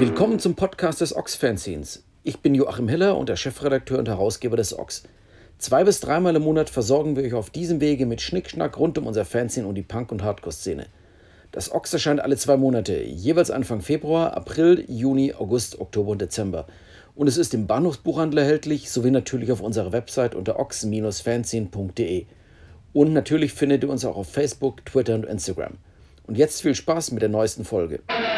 Willkommen zum Podcast des Ochs-Fanzines. Ich bin Joachim Hiller und der Chefredakteur und Herausgeber des Ochs. 2- bis 3-mal im Monat versorgen wir euch auf diesem Wege mit Schnickschnack rund um unser Fanzine und die Punk- und Hardcore-Szene. Das Ochs erscheint alle 2 Monate, jeweils Anfang Februar, April, Juni, August, Oktober und Dezember. Und es ist im Bahnhofsbuchhandel erhältlich, sowie natürlich auf unserer Website unter ox-fanzine.de. Und natürlich findet ihr uns auch auf Facebook, Twitter und Instagram. Und jetzt viel Spaß mit der neuesten Folge.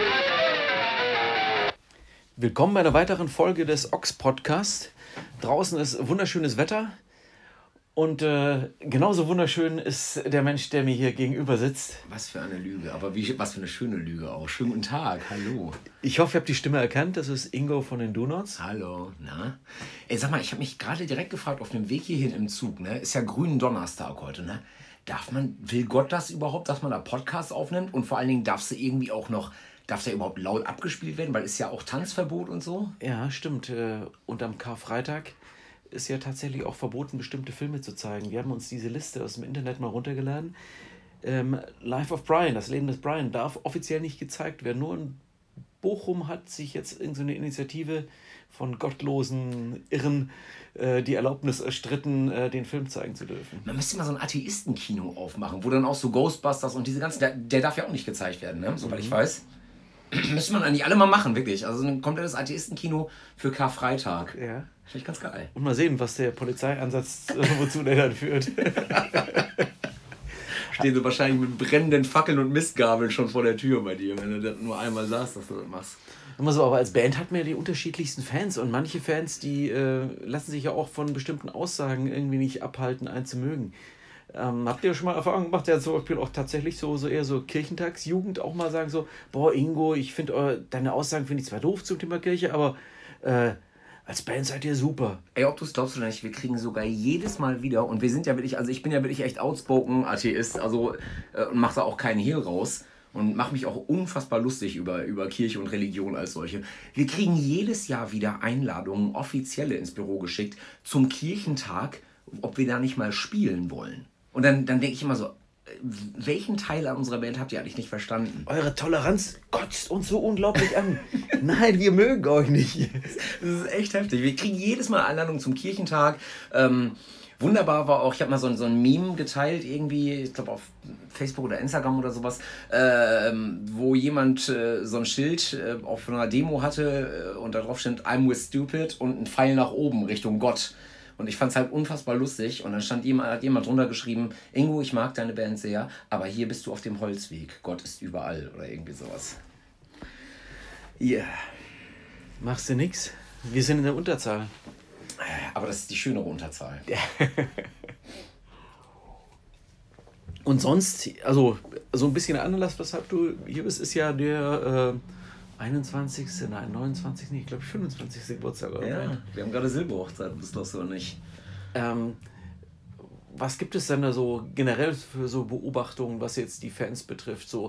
Willkommen bei einer weiteren Folge des Ochs-Podcast. Draußen ist wunderschönes Wetter und genauso wunderschön ist der Mensch, der mir hier gegenüber sitzt. Was für eine Lüge, aber was für eine schöne Lüge auch. Schönen guten Tag, hallo. Ich hoffe, ihr habt die Stimme erkannt, das ist Ingo von den Donuts. Hallo, na? Ey, sag mal, ich habe mich gerade direkt gefragt, auf dem Weg hierhin im Zug, ne? Ist ja grünen Donnerstag heute, ne? Will Gott das überhaupt, dass man da Podcasts aufnimmt? Und vor allen Dingen darf der überhaupt laut abgespielt werden? Weil ist ja auch Tanzverbot und so. Ja, stimmt. Und am Karfreitag ist ja tatsächlich auch verboten, bestimmte Filme zu zeigen. Wir haben uns diese Liste aus dem Internet mal runtergeladen. Life of Brian, das Leben des Brian, darf offiziell nicht gezeigt werden. Nur in Bochum hat sich jetzt irgendeine Initiative von gottlosen Irren die Erlaubnis erstritten, den Film zeigen zu dürfen. Man müsste mal so ein Atheistenkino aufmachen, wo dann auch so Ghostbusters und diese ganzen... Der darf ja auch nicht gezeigt werden, ne? Soweit ich weiß. Müsste man eigentlich alle mal machen, wirklich. Also ein komplettes Atheistenkino für Karfreitag. Ja. Finde ich ganz geil. Und mal sehen, was der Polizeieinsatz, wozu der dann führt. Stehen sie wahrscheinlich mit brennenden Fackeln und Mistgabeln schon vor der Tür bei dir, wenn du das nur einmal sagst, dass du das machst. Aber als Band hat man ja die unterschiedlichsten Fans und manche Fans, die lassen sich ja auch von bestimmten Aussagen irgendwie nicht abhalten, einen zu mögen. Habt ihr schon mal Erfahrung gemacht, ja zum Beispiel auch tatsächlich so eher so Kirchentagsjugend auch mal sagen so, boah Ingo, ich finde deine Aussagen finde ich zwar doof zum Thema Kirche, aber als Band seid ihr super. Ey, ob du es glaubst oder nicht, wir kriegen sogar jedes Mal wieder, und wir sind ja wirklich, also ich bin ja wirklich echt outspoken Atheist, also und mache da auch keinen Hehl raus und mache mich auch unfassbar lustig über Kirche und Religion als solche. Wir kriegen jedes Jahr wieder Einladungen, offizielle ins Büro geschickt, zum Kirchentag, ob wir da nicht mal spielen wollen. Und dann denke ich immer so, welchen Teil an unserer Band habt ihr eigentlich nicht verstanden? Eure Toleranz kotzt uns so unglaublich an. Nein, wir mögen euch nicht. Das ist echt heftig. Wir kriegen jedes Mal Einladungen zum Kirchentag. Wunderbar war auch, ich habe mal so ein Meme geteilt, irgendwie, ich glaube auf Facebook oder Instagram oder sowas, wo jemand so ein Schild auf einer Demo hatte und da drauf stand, I'm with stupid und ein Pfeil nach oben Richtung Gott. Und ich fand es halt unfassbar lustig. Und dann hat jemand drunter geschrieben, Ingo, ich mag deine Band sehr, aber hier bist du auf dem Holzweg. Gott ist überall oder irgendwie sowas. Ja. Yeah. Machst du nix? Wir sind in der Unterzahl. Aber das ist die schönere Unterzahl. Und sonst, also so ein bisschen Anlass, weshalb du hier bist, ist ja der 21. Nein, 29. nicht, ich glaube 25. Geburtstag. Oder? Ja, wir haben gerade Silberhochzeit, das ist doch so nicht. Was gibt es denn da so generell für so Beobachtungen, was jetzt die Fans betrifft? So,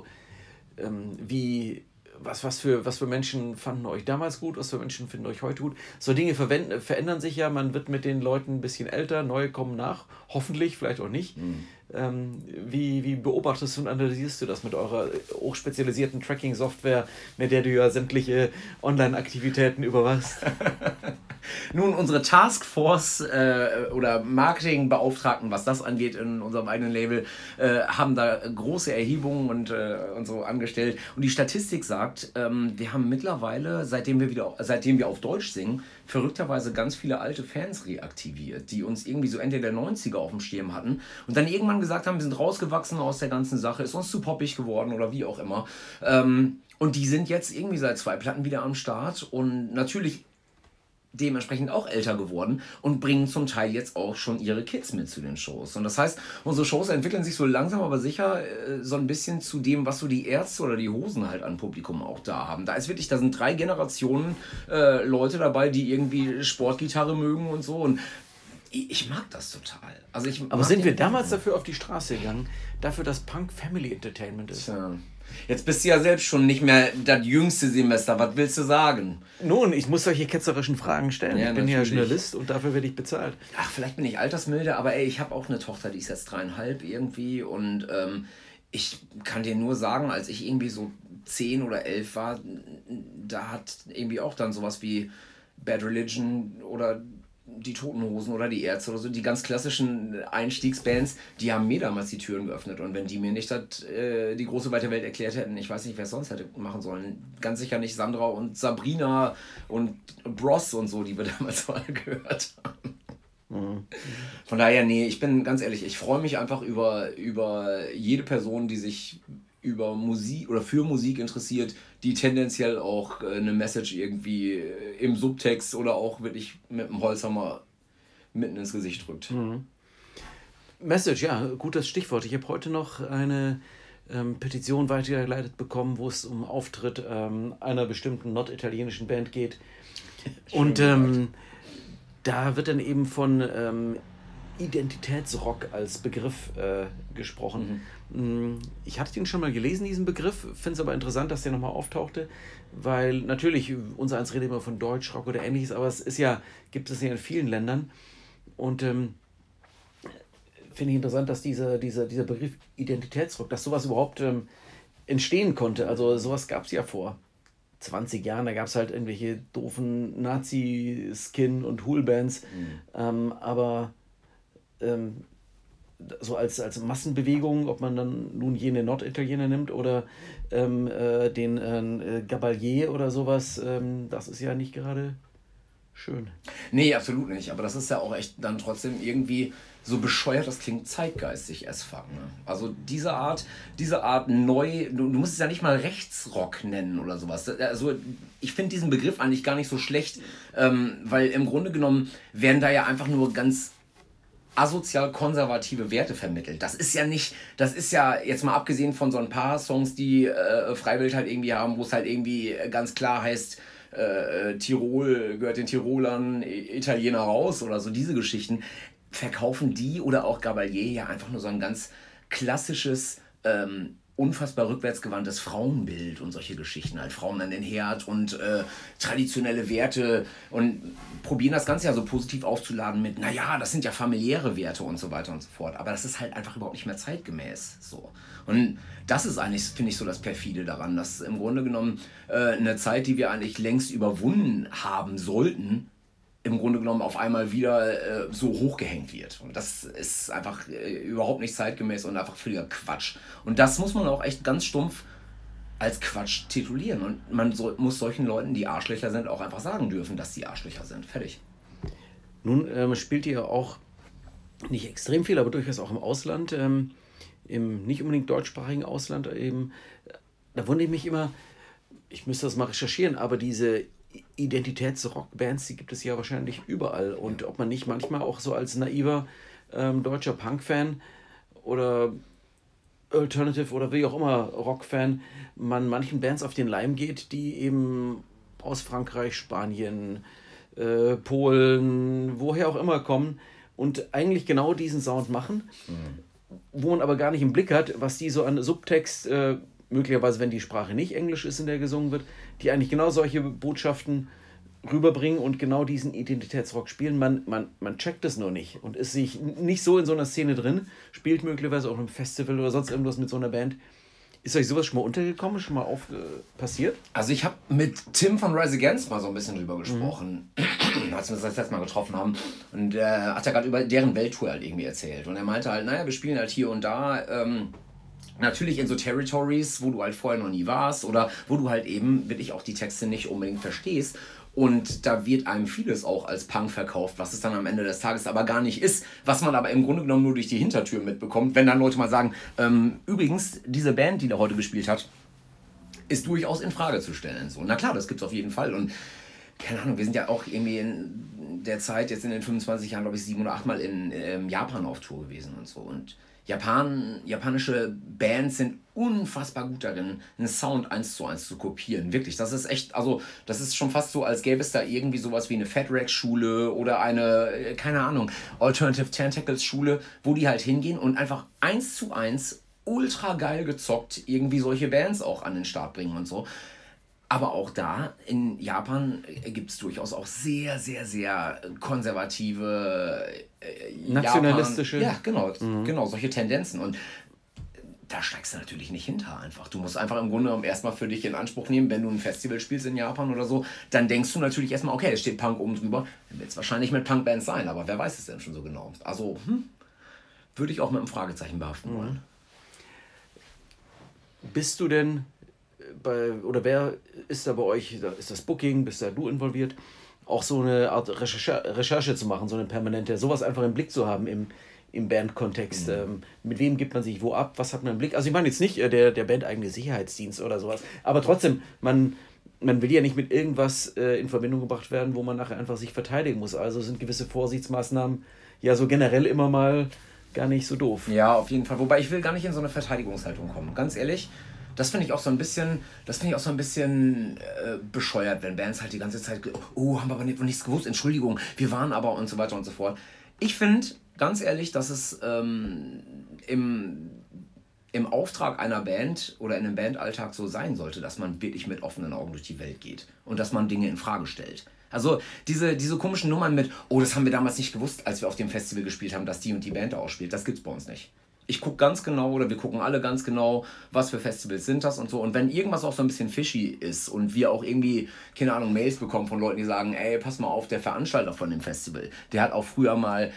was für Menschen fanden euch damals gut, was für Menschen finden euch heute gut? So Dinge verändern sich ja, man wird mit den Leuten ein bisschen älter, neue kommen nach, hoffentlich, vielleicht auch nicht. Wie beobachtest und analysierst du das mit eurer hochspezialisierten Tracking-Software, mit der du ja sämtliche Online-Aktivitäten überwachst? Nun, unsere Taskforce oder Marketingbeauftragten, was das angeht in unserem eigenen Label, haben da große Erhebungen und so angestellt. Und die Statistik sagt, wir haben mittlerweile, seitdem wir auf Deutsch singen, verrückterweise ganz viele alte Fans reaktiviert, die uns irgendwie so Ende der 90er auf dem Schirm hatten und dann irgendwann gesagt haben, wir sind rausgewachsen aus der ganzen Sache, ist uns zu poppig geworden oder wie auch immer. Und die sind jetzt irgendwie seit 2 Platten wieder am Start und natürlich dementsprechend auch älter geworden und bringen zum Teil jetzt auch schon ihre Kids mit zu den Shows. Und das heißt, unsere Shows entwickeln sich so langsam, aber sicher so ein bisschen zu dem, was so die Ärzte oder die Hosen halt an Publikum auch da haben. Da sind 3 Generationen Leute dabei, die irgendwie Sportgitarre mögen und so. Und ich mag das total. Aber sind wir damals dafür auf die Straße gegangen, dafür, dass Punk Family Entertainment ist? Tja. Jetzt bist du ja selbst schon nicht mehr das jüngste Semester. Was willst du sagen? Nun, ich muss solche ketzerischen Fragen stellen. Ja, ich bin natürlich. ja Journalist und dafür werde ich bezahlt. Ach, vielleicht bin ich altersmilde, aber ey, ich habe auch eine Tochter, die ist jetzt 3,5 irgendwie. Und ich kann dir nur sagen, als ich irgendwie so 10 oder 11 war, da hat irgendwie auch dann sowas wie Bad Religion oder die Toten Hosen oder die Ärzte oder so, die ganz klassischen Einstiegsbands, die haben mir damals die Türen geöffnet. Und wenn die mir nicht die große weite Welt erklärt hätten, ich weiß nicht, wer es sonst hätte machen sollen. Ganz sicher nicht Sandra und Sabrina und Bros und so, die wir damals mal gehört haben. Von daher, nee, ich bin ganz ehrlich, ich freue mich einfach über jede Person, die sich über Musik oder für Musik interessiert, die tendenziell auch eine Message irgendwie im Subtext oder auch wirklich mit dem Holzhammer mitten ins Gesicht drückt. Message, ja, gutes Stichwort. Ich habe heute noch eine Petition weitergeleitet bekommen, wo es um Auftritt einer bestimmten norditalienischen Band geht. Und da wird dann eben von Identitätsrock als Begriff gesprochen. Ich hatte den schon mal gelesen, diesen Begriff, finde es aber interessant, dass der nochmal auftauchte, weil natürlich, unser eins redet immer von Deutschrock oder ähnliches, aber gibt es ja in vielen Ländern. Und finde ich interessant, dass dieser Begriff Identitätsrock, dass sowas überhaupt entstehen konnte. Also sowas gab es ja vor 20 Jahren, da gab es halt irgendwelche doofen Nazi-Skin- und Hool-Bands, aber so als Massenbewegung, ob man dann nun jene Norditaliener nimmt oder den Gabalier oder sowas, das ist ja nicht gerade schön. Nee, absolut nicht, aber das ist ja auch echt dann trotzdem irgendwie so bescheuert, das klingt zeitgeistig as fuck. Ne? Also diese Art neu, du musst es ja nicht mal Rechtsrock nennen oder sowas. Also ich finde diesen Begriff eigentlich gar nicht so schlecht, weil im Grunde genommen werden da ja einfach nur ganz asozial konservative Werte vermittelt. Das ist ja jetzt mal abgesehen von so ein paar Songs, die Freiwild halt irgendwie haben, wo es halt irgendwie ganz klar heißt, Tirol gehört den Tirolern, Italiener raus oder so, diese Geschichten, verkaufen die oder auch Gabalier ja einfach nur so ein ganz klassisches, unfassbar rückwärtsgewandtes Frauenbild und solche Geschichten, halt Frauen an den Herd und traditionelle Werte und probieren das Ganze ja so positiv aufzuladen mit, naja, das sind ja familiäre Werte und so weiter und so fort, aber das ist halt einfach überhaupt nicht mehr zeitgemäß, so. Und das ist eigentlich, finde ich, so das Perfide daran, dass im Grunde genommen eine Zeit, die wir eigentlich längst überwunden haben sollten, im Grunde genommen auf einmal wieder so hochgehängt wird. Und das ist einfach überhaupt nicht zeitgemäß und einfach völliger Quatsch. Und das muss man auch echt ganz stumpf als Quatsch titulieren. Und man muss solchen Leuten, die Arschlöcher sind, auch einfach sagen dürfen, dass die Arschlöcher sind. Fertig. Nun spielt ihr auch nicht extrem viel, aber durchaus auch im Ausland, im nicht unbedingt deutschsprachigen Ausland eben. Da wundere ich mich immer, ich müsste das mal recherchieren, aber diese Identitätsrockbands, die gibt es ja wahrscheinlich überall. Und ob man nicht manchmal auch so als naiver deutscher Punk-Fan oder Alternative oder wie auch immer Rock-Fan man manchen Bands auf den Leim geht, die eben aus Frankreich, Spanien, Polen, woher auch immer kommen und eigentlich genau diesen Sound machen, wo man aber gar nicht im Blick hat, was die so an Subtext, möglicherweise wenn die Sprache nicht Englisch ist, in der gesungen wird, die eigentlich genau solche Botschaften rüberbringen und genau diesen Identitätsrock spielen. Man checkt es nur nicht und ist sich nicht so in so einer Szene drin, spielt möglicherweise auch im Festival oder sonst irgendwas mit so einer Band. Ist euch sowas schon mal untergekommen, schon mal passiert? Also ich habe mit Tim von Rise Against mal so ein bisschen drüber gesprochen, als wir uns das letzte Mal getroffen haben. Und hat er gerade über deren Welttour halt irgendwie erzählt. Und er meinte halt, naja, wir spielen halt hier und da, natürlich in so Territories, wo du halt vorher noch nie warst oder wo du halt eben wirklich auch die Texte nicht unbedingt verstehst. Und da wird einem vieles auch als Punk verkauft, was es dann am Ende des Tages aber gar nicht ist, was man aber im Grunde genommen nur durch die Hintertür mitbekommt, wenn dann Leute mal sagen, übrigens, diese Band, die da heute gespielt hat, ist durchaus in Frage zu stellen. So, na klar, das gibt's auf jeden Fall. Und keine Ahnung, wir sind ja auch irgendwie in der Zeit, jetzt in den 25 Jahren, glaube ich, 7 oder 8 Mal in Japan auf Tour gewesen und so. Und japanische Bands sind unfassbar gut darin, einen Sound 1:1 zu kopieren. Wirklich, das ist echt, also das ist schon fast so, als gäbe es da irgendwie sowas wie eine Fat Wreck Schule oder eine, keine Ahnung, Alternative Tentacles Schule, wo die halt hingehen und einfach 1:1 ultra geil gezockt irgendwie solche Bands auch an den Start bringen und so. Aber auch da, in Japan, gibt es durchaus auch sehr, sehr, sehr konservative nationalistische. Ja, genau, solche Tendenzen. Und da steigst du natürlich nicht hinter einfach. Du musst einfach im Grunde genommen erstmal für dich in Anspruch nehmen, wenn du ein Festival spielst in Japan oder so, dann denkst du natürlich erstmal, okay, es steht Punk oben drüber, dann wird es wahrscheinlich mit Punkbands sein, aber wer weiß es denn schon so genau. Also, würde ich auch mit einem Fragezeichen behaften wollen. Bist du denn oder wer ist da bei euch, ist das Booking, bist da du involviert, auch so eine Art Recherche zu machen, so eine permanente, sowas einfach im Blick zu haben im Bandkontext. Mit wem gibt man sich wo ab, was hat man im Blick? Also ich meine jetzt nicht der bandeigene Sicherheitsdienst oder sowas, aber trotzdem, man will ja nicht mit irgendwas in Verbindung gebracht werden, wo man nachher einfach sich verteidigen muss. Also sind gewisse Vorsichtsmaßnahmen ja so generell immer mal gar nicht so doof. Ja, auf jeden Fall. Wobei ich will gar nicht in so eine Verteidigungshaltung kommen. Ganz ehrlich, das finde ich auch so ein bisschen bescheuert, wenn Bands halt die ganze Zeit, haben wir aber nichts gewusst, Entschuldigung, wir waren aber und so weiter und so fort. Ich finde, ganz ehrlich, dass es im Auftrag einer Band oder in einem Bandalltag so sein sollte, dass man wirklich mit offenen Augen durch die Welt geht und dass man Dinge in Frage stellt. Also diese komischen Nummern mit, das haben wir damals nicht gewusst, als wir auf dem Festival gespielt haben, dass die und die Band da ausspielt, das gibt's bei uns nicht. Ich gucke ganz genau, oder wir gucken alle ganz genau, was für Festivals sind das und so. Und wenn irgendwas auch so ein bisschen fishy ist und wir auch irgendwie, keine Ahnung, Mails bekommen von Leuten, die sagen, ey, pass mal auf, der Veranstalter von dem Festival, der hat auch früher mal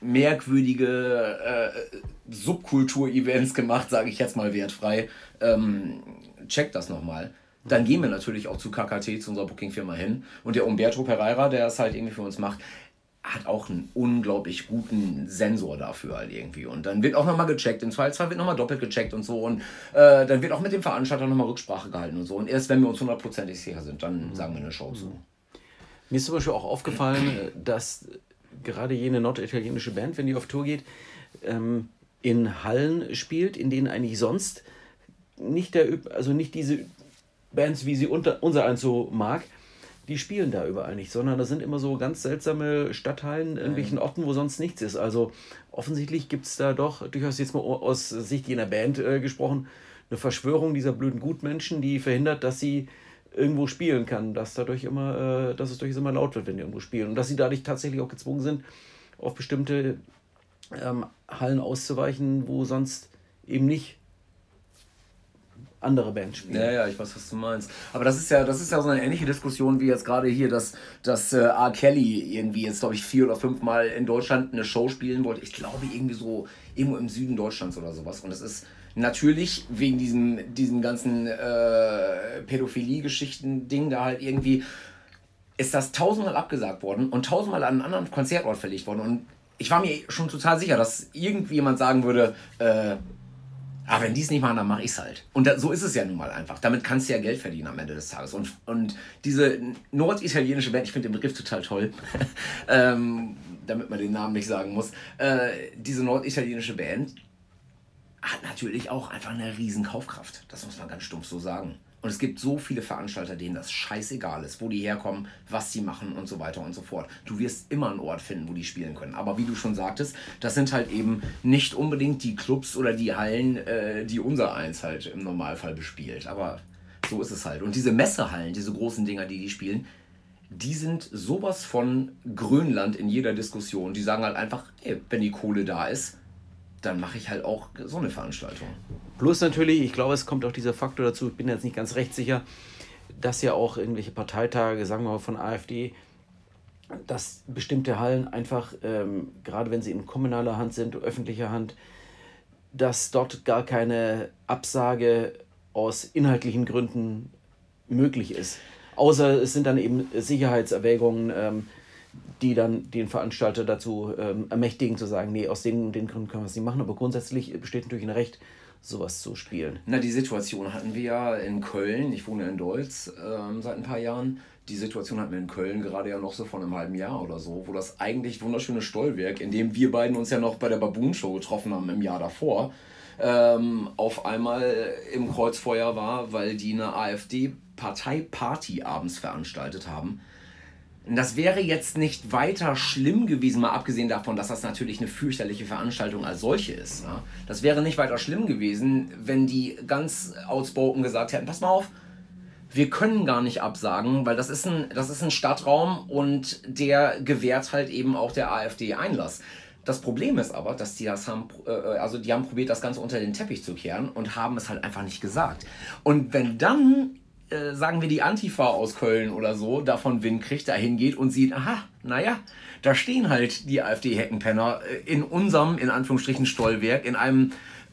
merkwürdige Subkultur-Events gemacht, sage ich jetzt mal wertfrei, checkt das nochmal. Dann gehen wir natürlich auch zu KKT, zu unserer Bookingfirma hin. Und der Umberto Pereira, der es halt irgendwie für uns macht, hat auch einen unglaublich guten Sensor dafür halt irgendwie. Und dann wird auch nochmal gecheckt. Im Zweifelsfall wird nochmal doppelt gecheckt und so. Und dann wird auch mit dem Veranstalter nochmal Rücksprache gehalten und so. Und erst wenn wir uns 100% sicher sind, dann sagen wir eine Show zu. Mir ist zum Beispiel auch aufgefallen, dass gerade jene norditalienische Band, wenn die auf Tour geht, in Hallen spielt, in denen eigentlich sonst nicht diese Bands, wie sie unser eins so mag, die spielen da überall nicht, sondern das sind immer so ganz seltsame Stadthallen in irgendwelchen Orten, wo sonst nichts ist. Also offensichtlich gibt es da doch, durchaus jetzt mal aus Sicht jener Band gesprochen, eine Verschwörung dieser blöden Gutmenschen, die verhindert, dass sie irgendwo spielen kann, dass es dadurch immer laut wird, wenn die irgendwo spielen. Und dass sie dadurch tatsächlich auch gezwungen sind, auf bestimmte Hallen auszuweichen, wo sonst eben nicht andere Bands spielen. Ja, ich weiß, was du meinst. Aber das ist ja so eine ähnliche Diskussion wie jetzt gerade hier, dass R. Kelly irgendwie jetzt, glaube ich, 4 oder 5 Mal in Deutschland eine Show spielen wollte. Ich glaube, irgendwie so irgendwo im Süden Deutschlands oder sowas. Und es ist natürlich wegen diesen ganzen Pädophilie-Geschichten-Ding da halt irgendwie, ist das 1000-mal abgesagt worden und 1000-mal an einen anderen Konzertort verlegt worden. Und ich war mir schon total sicher, dass irgendjemand sagen würde, aber wenn die es nicht machen, dann mache ich es halt. Und so ist es ja nun mal einfach. Damit kannst du ja Geld verdienen am Ende des Tages. Und diese norditalienische Band, ich finde den Begriff total toll, damit man den Namen nicht sagen muss, diese norditalienische Band hat natürlich auch einfach eine riesen Kaufkraft. Das muss man ganz stumpf so sagen. Und es gibt so viele Veranstalter, denen das scheißegal ist, wo die herkommen, was sie machen und so weiter und so fort. Du wirst immer einen Ort finden, wo die spielen können. Aber wie du schon sagtest, das sind halt eben nicht unbedingt die Clubs oder die Hallen, die unser eins halt im Normalfall bespielt. Aber so ist es halt. Und diese Messehallen, diese großen Dinger, die spielen, die sind sowas von Grönland in jeder Diskussion. Die sagen halt einfach, ey, wenn die Kohle da ist, dann mache ich halt auch so eine Veranstaltung. Plus natürlich, ich glaube, es kommt auch dieser Faktor dazu, ich bin jetzt nicht ganz rechtssicher, dass ja auch irgendwelche Parteitage, sagen wir mal von AfD, dass bestimmte Hallen einfach, gerade wenn sie in kommunaler Hand sind, öffentlicher Hand, dass dort gar keine Absage aus inhaltlichen Gründen möglich ist. Außer es sind dann eben Sicherheitserwägungen, die dann den Veranstalter dazu ermächtigen, zu sagen, nee, aus den Gründen können wir es nicht machen. Aber grundsätzlich besteht natürlich ein Recht, sowas zu spielen. Na, die Situation hatten wir ja in Köln. Ich wohne in Deutz seit ein paar Jahren. Die Situation hatten wir in Köln gerade ja noch so vor einem halben Jahr oder so, wo das eigentlich wunderschöne Stollwerk, in dem wir beiden uns ja noch bei der Baboon Show getroffen haben im Jahr davor, auf einmal im Kreuzfeuer war, weil die eine AfD-Parteiparty abends veranstaltet haben. Das wäre jetzt nicht weiter schlimm gewesen, mal abgesehen davon, dass das natürlich eine fürchterliche Veranstaltung als solche ist. Ja? Das wäre nicht weiter schlimm gewesen, wenn die ganz outspoken gesagt hätten, pass mal auf, wir können gar nicht absagen, weil das ist ein Stadtraum und der gewährt halt eben auch der AfD Einlass. Das Problem ist aber, dass die das haben, also die haben probiert, das Ganze unter den Teppich zu kehren und haben es halt einfach nicht gesagt. Und wenn dann, sagen wir, die Antifa aus Köln oder so davon Wind kriegt, da hingeht und sieht, aha, naja, da stehen halt die AfD-Heckenpenner in unserem, in Anführungsstrichen, Stollwerk, in einem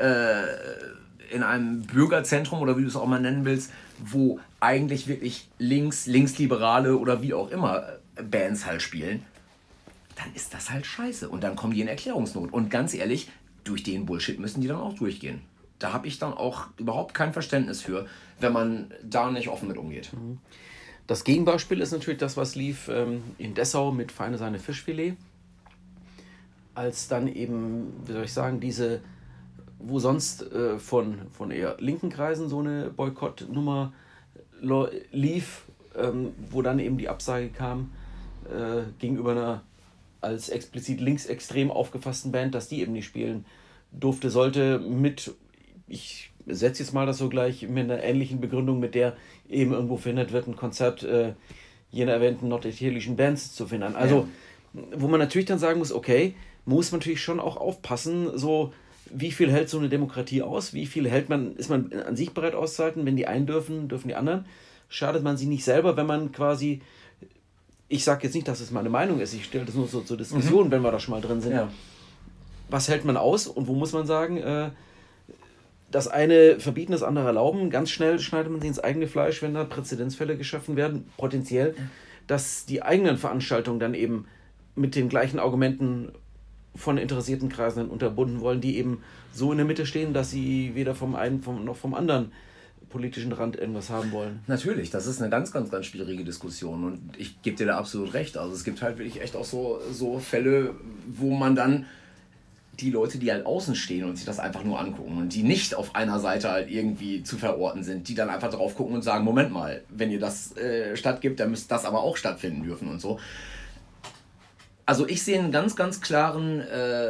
Bürgerzentrum oder wie du es auch mal nennen willst, wo eigentlich wirklich Linksliberale oder wie auch immer Bands halt spielen, dann ist das halt scheiße. Und dann kommen die in Erklärungsnot. Und ganz ehrlich, durch den Bullshit müssen die dann auch durchgehen. Da habe ich dann auch überhaupt kein Verständnis für, wenn man da nicht offen mit umgeht. Das Gegenbeispiel ist natürlich das, was lief in Dessau mit Feine Sahne Fischfilet. Als dann eben, wie soll ich sagen, diese, wo sonst von eher linken Kreisen so eine Boykottnummer lief, wo dann eben die Absage kam gegenüber einer als explizit linksextrem aufgefassten Band, dass die eben nicht spielen durfte, sollte mit, ich setze jetzt mal das so gleich, mit einer ähnlichen Begründung, mit der eben irgendwo verhindert wird, ein Konzert jener erwähnten norditalienischen Bands zu finden. Also, wo man natürlich dann sagen muss, okay, muss man natürlich schon auch aufpassen, so wie viel hält so eine Demokratie aus, wie viel ist man an sich bereit auszuhalten, wenn die einen dürfen die anderen. Schadet man sie nicht selber, wenn man quasi, ich sage jetzt nicht, dass es meine Meinung ist, ich stelle das nur so zur Diskussion, wenn wir da schon mal drin sind. Ja. Was hält man aus und wo muss man sagen, das eine verbieten, das andere erlauben, ganz schnell schneidet man sich ins eigene Fleisch, wenn da Präzedenzfälle geschaffen werden, potenziell, dass die eigenen Veranstaltungen dann eben mit den gleichen Argumenten von interessierten Kreisen dann unterbunden wollen, die eben so in der Mitte stehen, dass sie weder vom einen noch vom anderen politischen Rand irgendwas haben wollen. Natürlich, das ist eine ganz, ganz, ganz schwierige Diskussion und ich gebe dir da absolut recht. Also es gibt halt wirklich echt auch so Fälle, wo man dann die Leute, die halt außen stehen und sich das einfach nur angucken und die nicht auf einer Seite halt irgendwie zu verorten sind, die dann einfach drauf gucken und sagen, Moment mal, wenn ihr das stattgibt, dann müsste das aber auch stattfinden dürfen und so. Also ich sehe eine ganz klare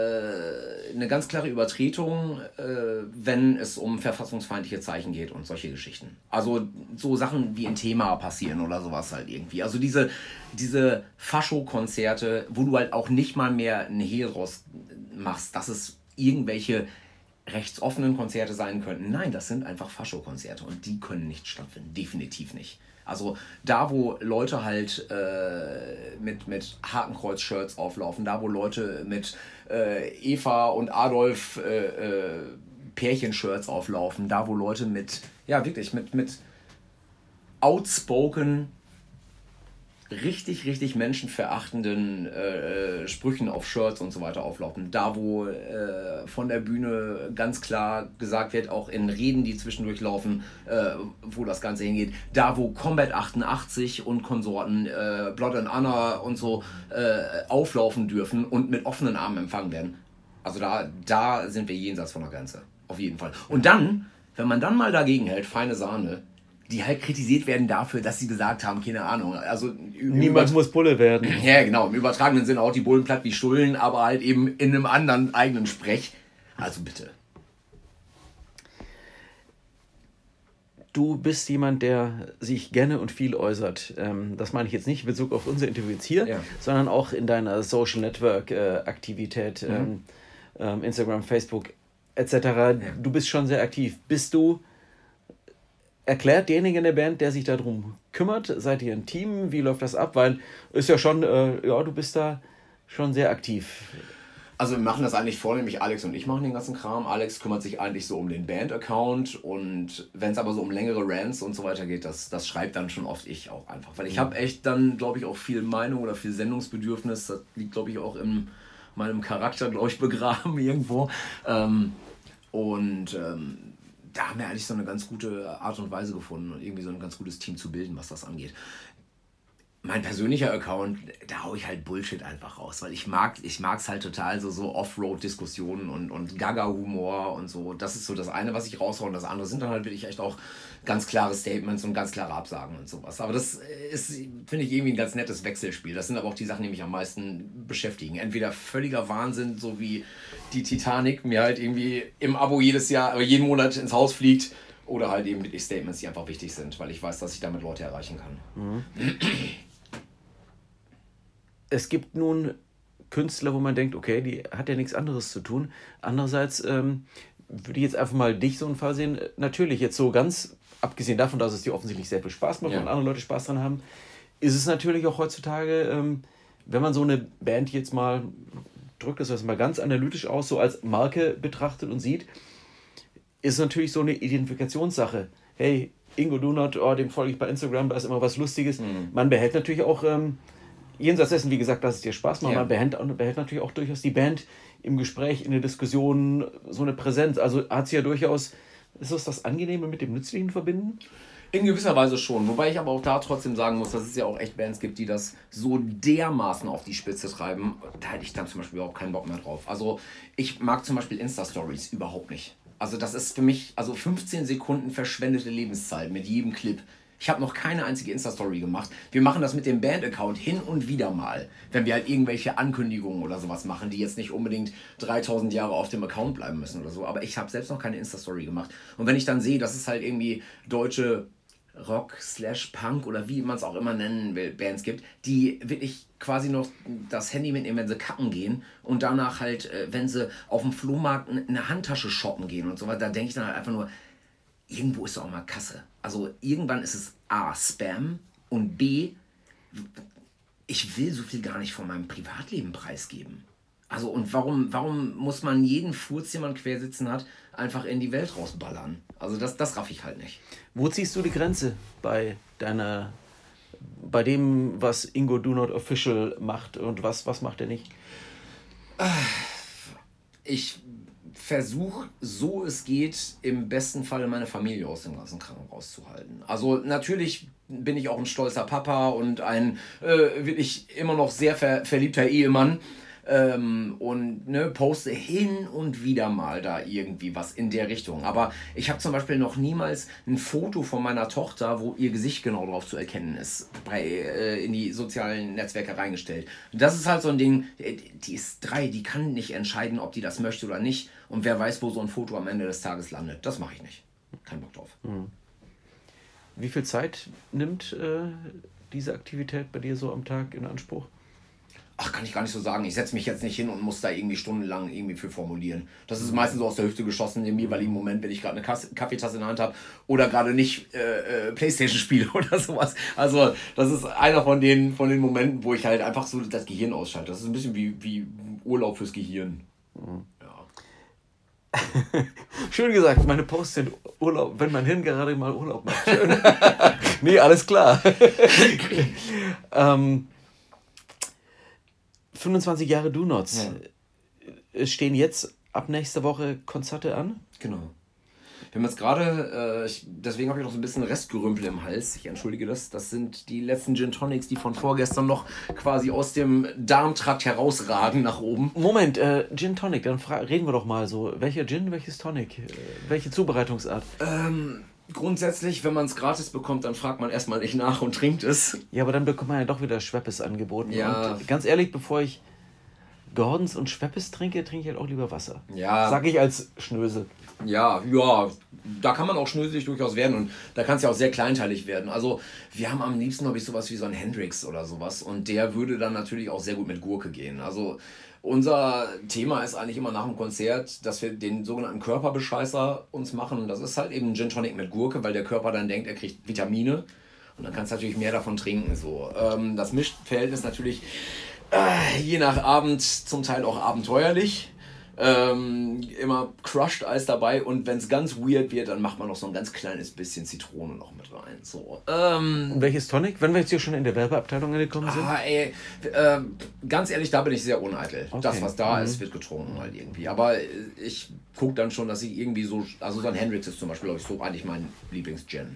Übertretung, wenn es um verfassungsfeindliche Zeichen geht und solche Geschichten. Also so Sachen wie in Thema passieren oder sowas halt irgendwie. Also diese Fascho-Konzerte, wo du halt auch nicht mal mehr ein Hehl draus machst, dass es irgendwelche rechtsoffenen Konzerte sein könnten. Nein, das sind einfach Fascho-Konzerte und die können nicht stattfinden. Definitiv nicht. Also da, wo Leute halt mit Hakenkreuz-Shirts auflaufen, da, wo Leute mit Eva und Adolf Pärchen-Shirts auflaufen, da, wo Leute mit outspoken, richtig menschenverachtenden Sprüchen auf Shirts und so weiter auflaufen. Da, wo von der Bühne ganz klar gesagt wird, auch in Reden, die zwischendurch laufen, wo das Ganze hingeht. Da, wo Combat 88 und Konsorten, Blood and Honor und so auflaufen dürfen und mit offenen Armen empfangen werden. Also da sind wir jenseits von der Grenze. Auf jeden Fall. Und dann, wenn man dann mal dagegen hält, Feine Sahne, die halt kritisiert werden dafür, dass sie gesagt haben, keine Ahnung, also niemand muss Bulle werden. Ja, genau, im übertragenen Sinne auch die Bullen platt wie Stullen, aber halt eben in einem anderen eigenen Sprech. Also bitte. Du bist jemand, der sich gerne und viel äußert. Das meine ich jetzt nicht in Bezug auf unser Interview jetzt hier, sondern auch in deiner Social Network Aktivität, Instagram, Facebook etc. Ja. Du bist schon sehr aktiv. Bist du erklärt derjenige in der Band, der sich darum kümmert? Seid ihr ein Team? Wie läuft das ab? Weil ist ja schon, du bist da schon sehr aktiv. Also wir machen das eigentlich vornehmlich, Alex und ich machen den ganzen Kram. Alex kümmert sich eigentlich so um den Band-Account und wenn es aber so um längere Rants und so weiter geht, das schreibt dann schon oft ich auch einfach. Weil ich habe echt dann, glaube ich, auch viel Meinung oder viel Sendungsbedürfnis. Das liegt, glaube ich, auch in meinem Charakter, glaube ich, begraben irgendwo. Da haben wir eigentlich so eine ganz gute Art und Weise gefunden und irgendwie so ein ganz gutes Team zu bilden, was das angeht. Mein persönlicher Account, da hau ich halt Bullshit einfach raus, weil ich mag's halt total, so Offroad-Diskussionen und Gaga-Humor und so. Das ist so das eine, was ich raushaue, und das andere sind dann halt wirklich echt auch ganz klare Statements und ganz klare Absagen und sowas. Aber das ist, finde ich, irgendwie ein ganz nettes Wechselspiel. Das sind aber auch die Sachen, die mich am meisten beschäftigen. Entweder völliger Wahnsinn, so wie die Titanic mir halt irgendwie im Abo jeden Monat ins Haus fliegt, oder halt eben wirklich Statements, die einfach wichtig sind, weil ich weiß, dass ich damit Leute erreichen kann. Es gibt nun Künstler, wo man denkt, okay, die hat ja nichts anderes zu tun. Andererseits würde ich jetzt einfach mal dich so einen Fall sehen. Natürlich jetzt so ganz, abgesehen davon, dass es dir offensichtlich sehr viel Spaß macht und andere Leute Spaß dran haben, ist es natürlich auch heutzutage, wenn man so eine Band jetzt mal, drückt das mal ganz analytisch aus, so als Marke betrachtet und sieht, ist natürlich so eine Identifikationssache. Hey, Ingo Donuts, dem folge ich bei Instagram, da ist immer was Lustiges. Man behält natürlich auch, jenseits dessen, wie gesagt, dass es dir Spaß macht, man behält natürlich auch durchaus die Band im Gespräch, in der Diskussion, so eine Präsenz. Also hat sie ja durchaus, ist das Angenehme mit dem Nützlichen verbinden? In gewisser Weise schon, wobei ich aber auch da trotzdem sagen muss, dass es ja auch echt Bands gibt, die das so dermaßen auf die Spitze treiben, da hätte ich dann zum Beispiel überhaupt keinen Bock mehr drauf. Also ich mag zum Beispiel Insta-Stories überhaupt nicht. Also das ist für mich 15 Sekunden verschwendete Lebenszeit mit jedem Clip. Ich habe noch keine einzige Insta-Story gemacht. Wir machen das mit dem Band-Account hin und wieder mal, wenn wir halt irgendwelche Ankündigungen oder sowas machen, die jetzt nicht unbedingt 3000 Jahre auf dem Account bleiben müssen oder so. Aber ich habe selbst noch keine Insta-Story gemacht. Und wenn ich dann sehe, dass es halt irgendwie deutsche Rock/Punk oder wie man es auch immer nennen will, Bands gibt, die wirklich quasi noch das Handy mitnehmen, wenn sie kacken gehen und danach halt, wenn sie auf dem Flohmarkt eine Handtasche shoppen gehen und so weiter, da denke ich dann halt einfach nur, irgendwo ist doch auch mal Kasse. Also irgendwann ist es A, Spam und B, ich will so viel gar nicht von meinem Privatleben preisgeben. Also und warum muss man jeden Furz, den man quersitzen hat, einfach in die Welt rausballern? Also das raff ich halt nicht. Wo ziehst du die Grenze bei dem, was Ingo Donuts Official macht und was macht er nicht? Ich versuche, so es geht, im besten Fall meine Familie aus dem ganzen Kram rauszuhalten. Also natürlich bin ich auch ein stolzer Papa und ein wirklich immer noch sehr verliebter Ehemann. Und poste hin und wieder mal da irgendwie was in der Richtung. Aber ich habe zum Beispiel noch niemals ein Foto von meiner Tochter, wo ihr Gesicht genau drauf zu erkennen ist, in die sozialen Netzwerke reingestellt. Und das ist halt so ein Ding, die ist 3, die kann nicht entscheiden, ob die das möchte oder nicht. Und wer weiß, wo so ein Foto am Ende des Tages landet. Das mache ich nicht. Kein Bock drauf. Wie viel Zeit nimmt diese Aktivität bei dir so am Tag in Anspruch? Ach, kann ich gar nicht so sagen. Ich setze mich jetzt nicht hin und muss da irgendwie stundenlang irgendwie für formulieren. Das ist meistens so aus der Hüfte geschossen im jeweiligen Moment, wenn ich gerade eine Kaffeetasse in der Hand habe oder gerade nicht Playstation spiele oder sowas. Also das ist einer von den Momenten, wo ich halt einfach so das Gehirn ausschalte. Das ist ein bisschen wie Urlaub fürs Gehirn. Ja. Schön gesagt, meine Posts sind Urlaub, wenn mein Hirn gerade mal Urlaub macht. Schön. Nee, alles klar. 25 Jahre Donuts. Ja. Es stehen jetzt ab nächster Woche Konzerte an. Genau. Wir haben jetzt gerade, deswegen habe ich noch so ein bisschen Restgerümpel im Hals. Ich entschuldige das. Das sind die letzten Gin Tonics, die von vorgestern noch quasi aus dem Darmtrakt herausragen nach oben. Moment, Gin Tonic, dann reden wir doch mal so. Welcher Gin, welches Tonic? Welche Zubereitungsart? Grundsätzlich, wenn man es gratis bekommt, dann fragt man erstmal nicht nach und trinkt es. Ja, aber dann bekommt man ja doch wieder Schweppes angeboten. Ja. Und ganz ehrlich, bevor ich Gordons und Schweppes trinke ich halt auch lieber Wasser. Ja. Sag ich als Schnösel. Ja, da kann man auch schnöselig durchaus werden und da kann es ja auch sehr kleinteilig werden. Also wir haben am liebsten, glaube ich, sowas wie so ein Hendrix oder sowas und der würde dann natürlich auch sehr gut mit Gurke gehen. Also unser Thema ist eigentlich immer nach dem Konzert, dass wir den sogenannten Körperbescheißer uns machen. Und das ist halt eben Gin Tonic mit Gurke, weil der Körper dann denkt, er kriegt Vitamine. Und dann kannst du natürlich mehr davon trinken. So. Das Mischverhältnis natürlich je nach Abend zum Teil auch abenteuerlich. Immer Crushed Eis dabei und wenn es ganz weird wird, dann macht man noch so ein ganz kleines bisschen Zitrone noch mit rein. So, und welches Tonic? Wenn wir jetzt hier schon in der Werbeabteilung angekommen sind? Ganz ehrlich, da bin ich sehr uneitel. Okay. Das, was da ist, wird getrunken halt irgendwie. Aber ich gucke dann schon, dass ich irgendwie so, also so ein Hendrix ist zum Beispiel, glaube ich, so eigentlich mein Lieblings-Gin.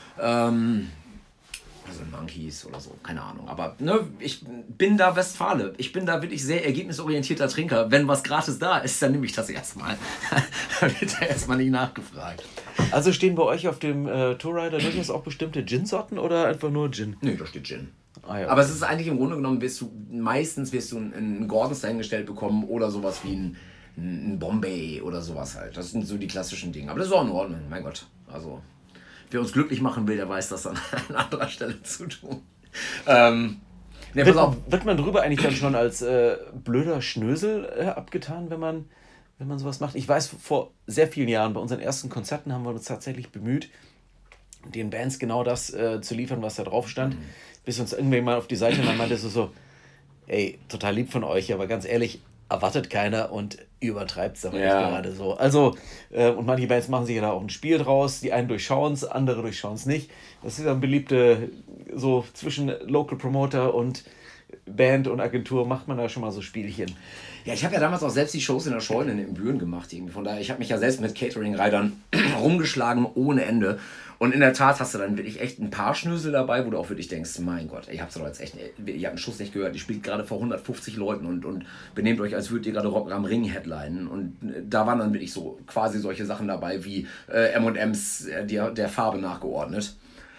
Also Monkeys oder so, keine Ahnung. Aber ich bin da Westfale. Ich bin da wirklich sehr ergebnisorientierter Trinker. Wenn was gratis da ist, dann nehme ich das erstmal. Da wird da erstmal nicht nachgefragt. Also stehen bei euch auf dem Tourrider durchaus auch bestimmte Gin-Sorten oder einfach nur Gin? Nee, da steht Gin. Ah, ja. Aber es ist eigentlich im Grunde genommen, meistens wirst du einen Gordons dahingestellt bekommen oder sowas wie ein Bombay oder sowas halt. Das sind so die klassischen Dinge. Aber das ist auch in Ordnung, mein Gott. Also wer uns glücklich machen will, der weiß das an anderer Stelle zu tun. Nee, pass auf. Wird man drüber eigentlich dann schon als blöder Schnösel abgetan, wenn man sowas macht? Ich weiß, vor sehr vielen Jahren, bei unseren ersten Konzerten haben wir uns tatsächlich bemüht, den Bands genau das zu liefern, was da drauf stand, bis uns irgendwann mal auf die Seite und dann meinte so, ey, total lieb von euch, aber ganz ehrlich, erwartet keiner und übertreibt es aber nicht gerade so. Also, und manche Bands machen sich ja da auch ein Spiel draus, die einen durchschauen es, andere durchschauen es nicht. Das ist dann beliebte, so zwischen Local Promoter und Band und Agentur macht man da schon mal so Spielchen. Ja, ich habe ja damals auch selbst die Shows in der Scheune in Büren gemacht. Irgendwie. Von daher, ich habe mich ja selbst mit Catering-Reitern rumgeschlagen ohne Ende. Und in der Tat hast du dann wirklich echt ein paar Schnösel dabei, wo du auch wirklich denkst, mein Gott, ihr habt es doch jetzt echt, ihr habt einen Schuss nicht gehört, ihr spielt gerade vor 150 Leuten und benehmt euch, als würdet ihr gerade Rock am Ring headlinen. Und da waren dann wirklich so quasi solche Sachen dabei wie M&M's der Farbe nachgeordnet.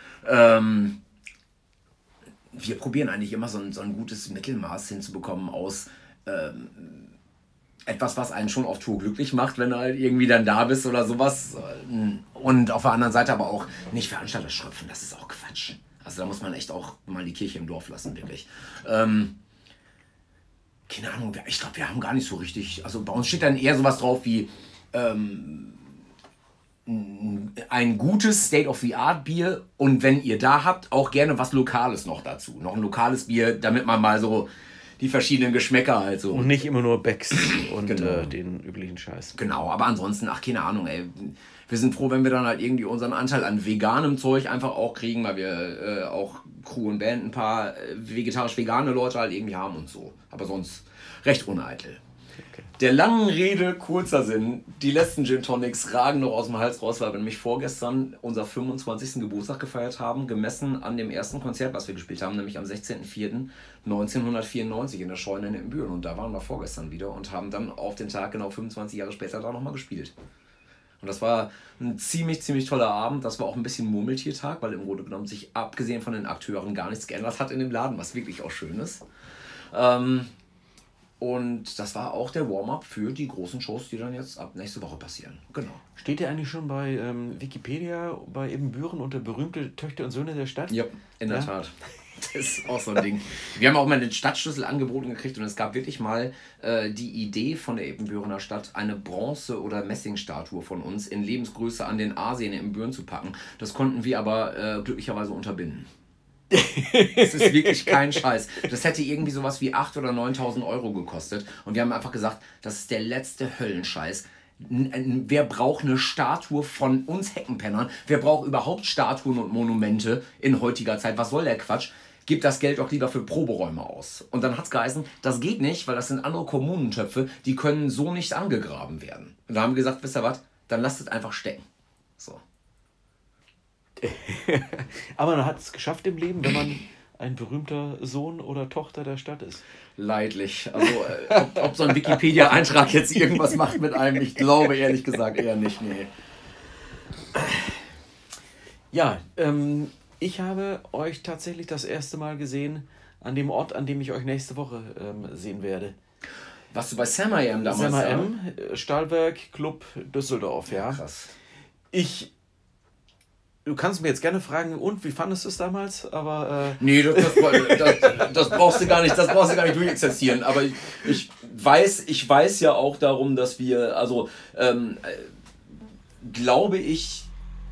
Wir probieren eigentlich immer so ein gutes Mittelmaß hinzubekommen aus etwas, was einen schon auf Tour glücklich macht, wenn du halt irgendwie dann da bist oder sowas. Und auf der anderen Seite aber auch nicht Veranstalter schröpfen, das ist auch Quatsch. Also da muss man echt auch mal die Kirche im Dorf lassen, wirklich. Keine Ahnung, ich glaube, wir haben gar nicht so richtig, also bei uns steht dann eher sowas drauf wie ein gutes State-of-the-Art-Bier und wenn ihr da habt, auch gerne was Lokales noch dazu. Noch ein lokales Bier, damit man mal so die verschiedenen Geschmäcker halt so. Und nicht immer nur Becks und den üblichen Scheiß. Genau, aber ansonsten, keine Ahnung, ey. Wir sind froh, wenn wir dann halt irgendwie unseren Anteil an veganem Zeug einfach auch kriegen, weil wir auch Crew und Band ein paar vegetarisch-vegane Leute halt irgendwie haben und so. Aber sonst recht uneitel. Okay. Der langen Rede, kurzer Sinn. Die letzten Gin Tonics ragen noch aus dem Hals raus, weil wir nämlich vorgestern unser 25. Geburtstag gefeiert haben, gemessen an dem ersten Konzert, was wir gespielt haben, nämlich am 16.04.1994 in der Scheune in Büren. Und da waren wir vorgestern wieder und haben dann auf den Tag genau 25 Jahre später da nochmal gespielt. Und das war ein ziemlich toller Abend. Das war auch ein bisschen Murmeltiertag, weil im Grunde genommen sich abgesehen von den Akteuren gar nichts geändert hat in dem Laden, was wirklich auch schön ist. Und das war auch der Warm-up für die großen Shows, die dann jetzt ab nächste Woche passieren. Genau. Steht der eigentlich schon bei Wikipedia, bei Ebenbüren unter berühmte Töchter und Söhne der Stadt? Ja, in der Tat. Das ist auch so ein Ding. Wir haben auch mal den Stadtschlüssel angeboten gekriegt und es gab wirklich mal die Idee von der Ebenbürener Stadt, eine Bronze- oder Messingstatue von uns in Lebensgröße an den Aasee in Ebenbüren zu packen. Das konnten wir aber glücklicherweise unterbinden. Das ist wirklich kein Scheiß. Das hätte irgendwie sowas wie 8.000 oder 9.000 Euro gekostet. Und wir haben einfach gesagt, das ist der letzte Höllenscheiß. Wer braucht eine Statue von uns Heckenpennern? Wer braucht überhaupt Statuen und Monumente in heutiger Zeit? Was soll der Quatsch? Gib das Geld doch lieber für Proberäume aus. Und dann hat es geheißen, das geht nicht, weil das sind andere Kommunentöpfe, die können so nicht angegraben werden. Und da haben wir gesagt, wisst ihr was, dann lasst es einfach stecken. So. Aber man hat es geschafft im Leben, wenn man ein berühmter Sohn oder Tochter der Stadt ist. Leidlich. Also ob so ein Wikipedia-Eintrag jetzt irgendwas macht mit einem, ich glaube ehrlich gesagt eher nicht. Nee. Ja, ich habe euch tatsächlich das erste Mal gesehen an dem Ort, an dem ich euch nächste Woche sehen werde. Warst du bei Sam I Am damals? Sam I Am, Stahlwerk Club Düsseldorf, ja. Krass. Du kannst mir jetzt gerne fragen, und wie fandest du es damals? Aber nee, das brauchst du gar nicht, durchexerzieren. Aber ich weiß ja auch darum, dass wir, also glaube ich,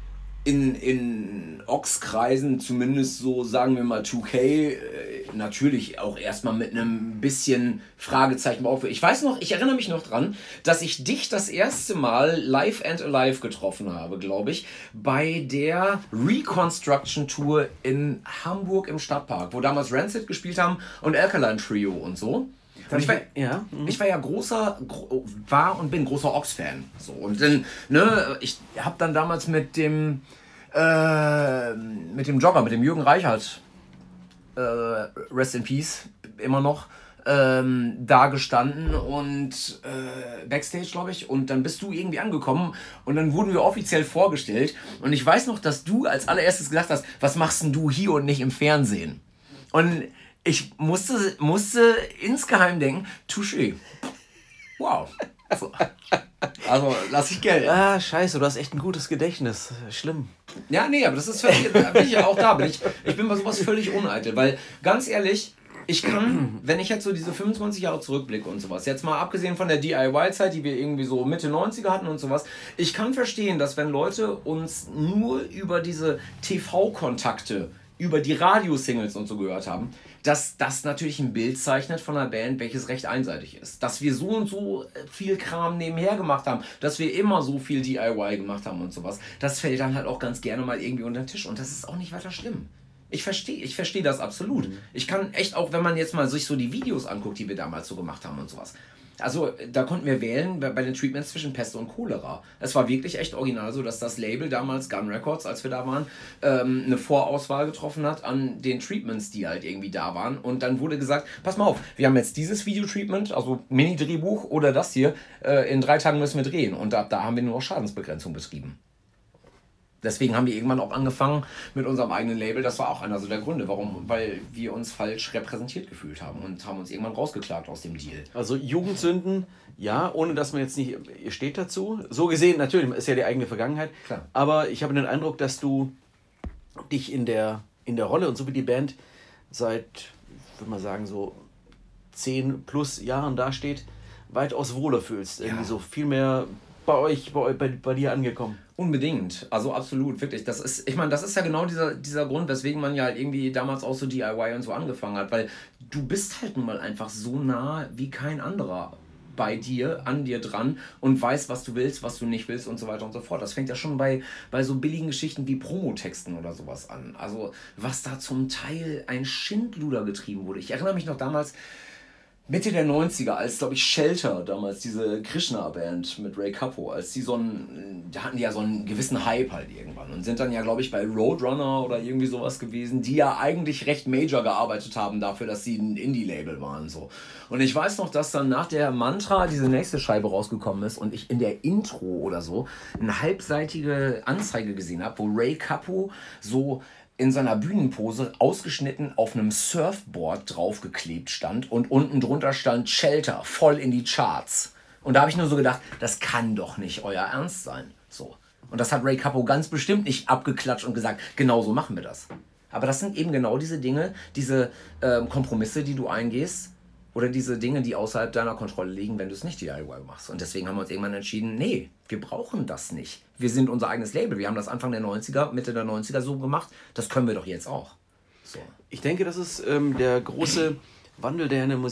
in Ox-Kreisen zumindest so, sagen wir mal 2K, natürlich auch erstmal mit einem bisschen Fragezeichen auf. Ich erinnere mich noch dran, dass ich dich das erste Mal live and alive getroffen habe, glaube ich, bei der Reconstruction Tour in Hamburg im Stadtpark, wo damals Rancid gespielt haben und Alkaline Trio und so. Und ich war ja bin großer Ox-Fan. So. Und dann, ich habe dann damals mit dem Jogger, mit dem Jürgen Reichert, Rest in Peace, immer noch, da gestanden und Backstage, glaube ich. Und dann bist du irgendwie angekommen und dann wurden wir offiziell vorgestellt. Und ich weiß noch, dass du als allererstes gesagt hast, was machst denn du hier und nicht im Fernsehen? Und ich musste insgeheim denken, touché. Wow. So. Also, lass ich Geld. Ah, scheiße, du hast echt ein gutes Gedächtnis. Schlimm. Ja, nee, aber das ist völlig, bin ich ja auch da. Ich bin bei sowas völlig uneitel, weil, ganz ehrlich, Ich kann, wenn ich jetzt so diese 25 Jahre zurückblicke und sowas, jetzt mal abgesehen von der DIY-Zeit, die wir irgendwie so Mitte 90er hatten und sowas, ich kann verstehen, dass wenn Leute uns nur über diese TV-Kontakte, über die Radiosingles und so gehört haben, dass das natürlich ein Bild zeichnet von einer Band, welches recht einseitig ist. Dass wir so und so viel Kram nebenher gemacht haben, dass wir immer so viel DIY gemacht haben und sowas, das fällt dann halt auch ganz gerne mal irgendwie unter den Tisch und das ist auch nicht weiter schlimm. Ich verstehe das absolut. Ich kann echt auch, wenn man jetzt mal sich so die Videos anguckt, die wir damals so gemacht haben und sowas. Also da konnten wir wählen bei den Treatments zwischen Pest und Cholera. Es war wirklich echt original so, dass das Label damals, Gun Records, als wir da waren, eine Vorauswahl getroffen hat an den Treatments, die halt irgendwie da waren. Und dann wurde gesagt, pass mal auf, wir haben jetzt dieses Video-Treatment, also Mini-Drehbuch oder das hier, in 3 Tagen müssen wir drehen. Und da haben wir nur noch Schadensbegrenzung betrieben. Deswegen haben wir irgendwann auch angefangen mit unserem eigenen Label. Das war auch einer so der Gründe, warum, weil wir uns falsch repräsentiert gefühlt haben und haben uns irgendwann rausgeklagt aus dem Deal. Also Jugendsünden, ja, ohne dass man jetzt nicht, ihr steht dazu. So gesehen, natürlich, ist ja die eigene Vergangenheit. Klar. Aber ich habe den Eindruck, dass du dich in der Rolle und so wie die Band seit, ich würde mal sagen, so 10 plus Jahren dasteht, weitaus wohler fühlst. Irgendwie so viel mehr bei dir angekommen. Unbedingt, also absolut, wirklich. Das ist, ich meine, das ist ja genau dieser Grund, weswegen man ja halt irgendwie damals auch so DIY und so angefangen hat, weil du bist halt nun mal einfach so nah wie kein anderer bei dir, an dir dran und weißt, was du willst, was du nicht willst und so weiter und so fort. Das fängt ja schon bei so billigen Geschichten wie Promotexten oder sowas an. Also was da zum Teil ein Schindluder getrieben wurde. Ich erinnere mich noch damals, Mitte der 90er, als, glaube ich, Shelter, damals diese Krishna-Band mit Ray Cappo, als die da hatten die ja so einen gewissen Hype halt irgendwann und sind dann ja, glaube ich, bei Roadrunner oder irgendwie sowas gewesen, die ja eigentlich recht major gearbeitet haben dafür, dass sie ein Indie-Label waren, so. Und ich weiß noch, dass dann nach der Mantra diese nächste Scheibe rausgekommen ist und ich in der Intro oder so eine halbseitige Anzeige gesehen habe, wo Ray Cappo so in seiner Bühnenpose ausgeschnitten auf einem Surfboard draufgeklebt stand und unten drunter stand Shelter, voll in die Charts. Und da habe ich nur so gedacht, das kann doch nicht euer Ernst sein. So. Und das hat Ray Cappo ganz bestimmt nicht abgeklatscht und gesagt, genau so machen wir das. Aber das sind eben genau diese Dinge, diese Kompromisse, die du eingehst, oder diese Dinge, die außerhalb deiner Kontrolle liegen, wenn du es nicht DIY machst. Und deswegen haben wir uns irgendwann entschieden, nee, wir brauchen das nicht. Wir sind unser eigenes Label. Wir haben das Anfang der 90er, Mitte der 90er so gemacht. Das können wir doch jetzt auch. So. Ich denke, das ist der große Wandel, der in der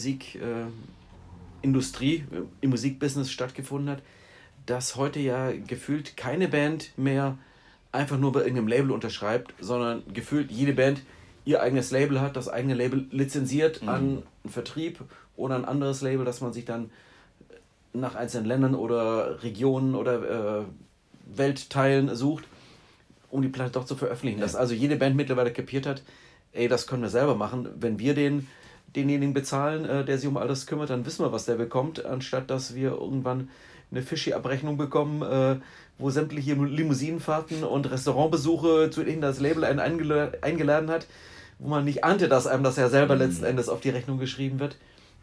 Musikindustrie, im Musikbusiness stattgefunden hat, dass heute ja gefühlt keine Band mehr einfach nur bei irgendeinem Label unterschreibt, sondern gefühlt jede Band ihr eigenes Label hat, das eigene Label lizenziert an einen Vertrieb oder ein anderes Label, das man sich dann nach einzelnen Ländern oder Regionen oder Weltteilen sucht, um die Platte doch zu veröffentlichen. Ja. Dass also jede Band mittlerweile kapiert hat, ey, das können wir selber machen. Wenn wir denjenigen bezahlen, der sich um alles kümmert, dann wissen wir, was der bekommt, anstatt dass wir irgendwann eine Fischi-Abrechnung bekommen, wo sämtliche Limousinenfahrten und Restaurantbesuche zu denen das Label einen eingeladen hat, wo man nicht ahnte, dass einem das ja selber letzten Endes auf die Rechnung geschrieben wird.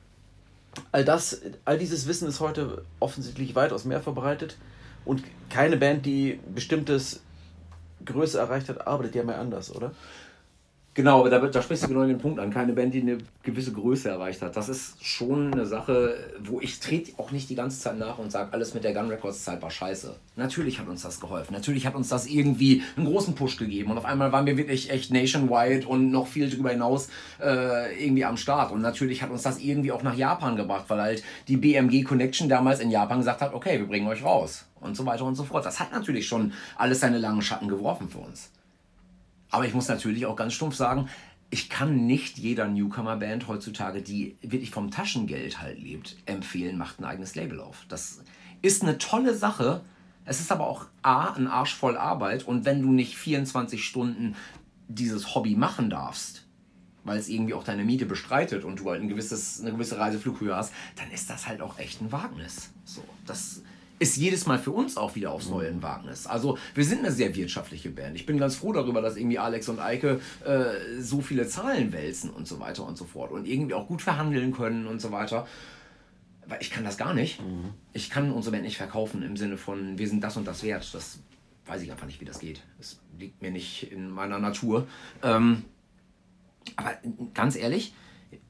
All dieses Wissen ist heute offensichtlich weitaus mehr verbreitet und keine Band, die bestimmtes Größe erreicht hat, arbeitet ja mehr anders, oder? Genau, aber da sprichst du genau den Punkt an. Keine Band, die eine gewisse Größe erreicht hat. Das ist schon eine Sache, wo ich trete auch nicht die ganze Zeit nach und sage, alles mit der Gun Records Zeit war scheiße. Natürlich hat uns das geholfen. Natürlich hat uns das irgendwie einen großen Push gegeben. Und auf einmal waren wir wirklich echt nationwide und noch viel darüber hinaus irgendwie am Start. Und natürlich hat uns das irgendwie auch nach Japan gebracht, weil halt die BMG Connection damals in Japan gesagt hat, okay, wir bringen euch raus. Und so weiter und so fort. Das hat natürlich schon alles seine langen Schatten geworfen für uns. Aber ich muss natürlich auch ganz stumpf sagen, ich kann nicht jeder Newcomer-Band heutzutage, die wirklich vom Taschengeld halt lebt, empfehlen, macht ein eigenes Label auf. Das ist eine tolle Sache. Es ist aber auch ein Arsch voll Arbeit. Und wenn du nicht 24 Stunden dieses Hobby machen darfst, weil es irgendwie auch deine Miete bestreitet und du halt eine gewisse Reiseflughöhe hast, dann ist das halt auch echt ein Wagnis. So, das ist jedes Mal für uns auch wieder aufs Neue ein Wagnis. Also wir sind eine sehr wirtschaftliche Band. Ich bin ganz froh darüber, dass irgendwie Alex und Eike so viele Zahlen wälzen und so weiter und so fort und irgendwie auch gut verhandeln können und so weiter. Weil ich kann das gar nicht. Ich kann unsere Band nicht verkaufen im Sinne von, wir sind das und das wert. Das weiß ich einfach nicht, wie das geht. Das liegt mir nicht in meiner Natur. Aber ganz ehrlich,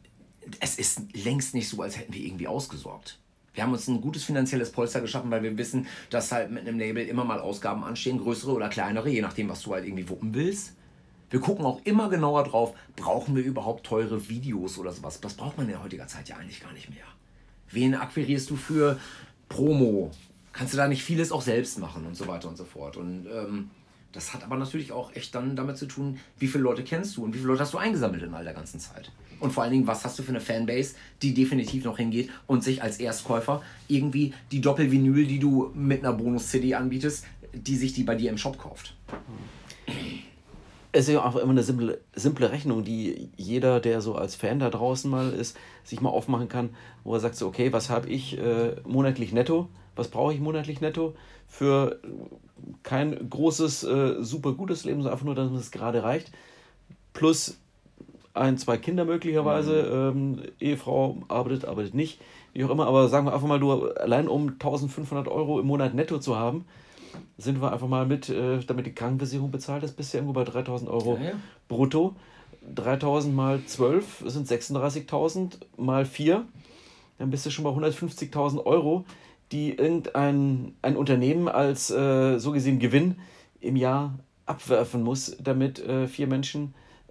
es ist längst nicht so, als hätten wir irgendwie ausgesorgt. Wir haben uns ein gutes finanzielles Polster geschaffen, weil wir wissen, dass halt mit einem Label immer mal Ausgaben anstehen, größere oder kleinere, je nachdem, was du halt irgendwie wuppen willst. Wir gucken auch immer genauer drauf, brauchen wir überhaupt teure Videos oder sowas. Das braucht man in heutiger Zeit ja eigentlich gar nicht mehr. Wen akquirierst du für Promo? Kannst du da nicht vieles auch selbst machen und so weiter und so fort. Und das hat aber natürlich auch echt dann damit zu tun, wie viele Leute kennst du und wie viele Leute hast du eingesammelt in all der ganzen Zeit. Und vor allen Dingen, was hast du für eine Fanbase, die definitiv noch hingeht und sich als Erstkäufer irgendwie die Doppelvinyl, die du mit einer Bonus-CD anbietest, die sich die bei dir im Shop kauft. Es ist ja auch immer eine simple Rechnung, die jeder, der so als Fan da draußen mal ist, sich mal aufmachen kann, wo er sagt so, okay, was habe ich monatlich netto? Was brauche ich monatlich netto für kein großes, super gutes Leben, sondern einfach nur, dass es gerade reicht. Plus 1, 2 Kinder möglicherweise, Ehefrau arbeitet nicht, wie auch immer, aber sagen wir einfach mal, du allein um 1.500 Euro im Monat netto zu haben, sind wir einfach mal mit, damit die Krankenversicherung bezahlt ist, bist du irgendwo bei 3.000 Euro brutto. 3.000 mal 12 sind 36.000 mal 4, dann bist du schon bei 150.000 Euro, die ein Unternehmen als so gesehen Gewinn im Jahr abwerfen muss, damit 4 Menschen,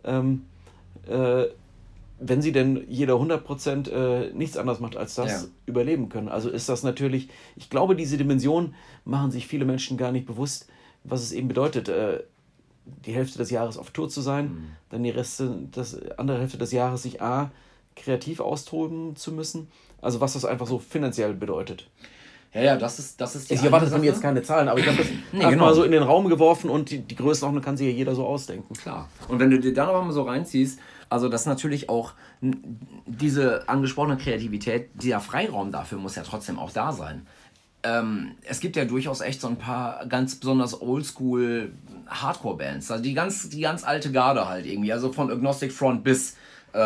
wenn sie denn jeder 100% nichts anderes macht als das, überleben können. Also ist das natürlich, ich glaube, diese Dimension machen sich viele Menschen gar nicht bewusst, was es eben bedeutet, die Hälfte des Jahres auf Tour zu sein, dann die andere Hälfte des Jahres sich kreativ austoben zu müssen. Also was das einfach so finanziell bedeutet. Ja, das ist die Ich erwarte von mir jetzt keine Zahlen, aber ich habe das einfach mal so in den Raum geworfen und die Größenordnung kann sich ja jeder so ausdenken. Klar. Und wenn du dir da noch mal so reinziehst, also das natürlich auch diese angesprochene Kreativität, dieser Freiraum dafür muss ja trotzdem auch da sein. Es gibt ja durchaus echt so ein paar ganz besonders oldschool Hardcore-Bands, also die ganz alte Garde halt irgendwie, also von Agnostic Front bis